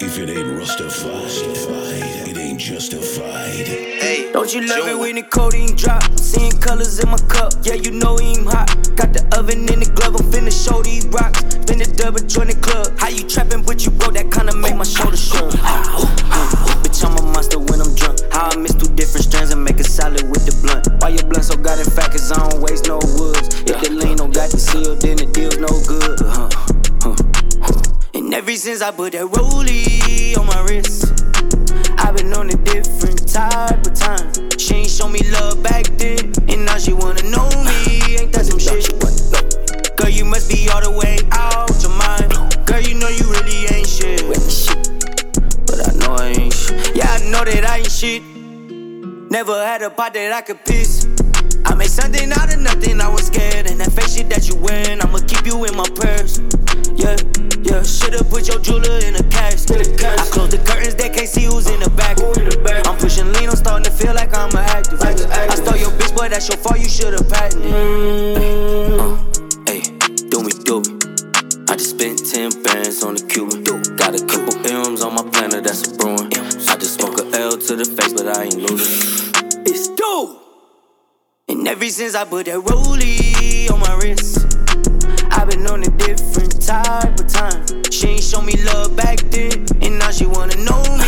If it ain't Rustified, it ain't justified. Hey, don't you love it when the codeine drop? Seeing colors in my cup, yeah, you know I'm hot. Got the oven in the glove, I'm finna show these rocks. Spin the double, join the club. How you trapping, but you broke, that kinda make my shoulders shrug. Bitch, I'm a monster when I'm drunk. How I mix two different strands and make a salad with the blunt. Why your blunt so goddamn fat, cause I don't waste no woods. If the lean don't got the seal, then the deal's no good. And ever since I put that rollie on my wrist, I've been on a different type of time. She ain't show me love back then, and now she wanna know me. Ain't that some shit? Girl, you must be all the way out your mind. Girl, you know you really ain't shit. But I know I ain't shit. Yeah, I know that I ain't shit. Never had a pot that I could piss. I made something out of nothing, I was scared. And that fake shit that you wearing, I'ma keep you in my purse. Yeah, yeah, should've put your jeweler in a casket. I close the curtains, they can't see who's in the back. I'm pushing lean, I'm starting to feel like I'm an activist. I stole your bitch, but that's your fault, you should've patented. Hey, do me. I just spent 10 bands on the Cuban. Got a couple M's on my planner, that's a brewing. I just smoke a L to the face, but I ain't losing. It's dope. And ever since I put that rollie on my wrist, I've been on a different type of time. She ain't show me love back then, and now she wanna know me.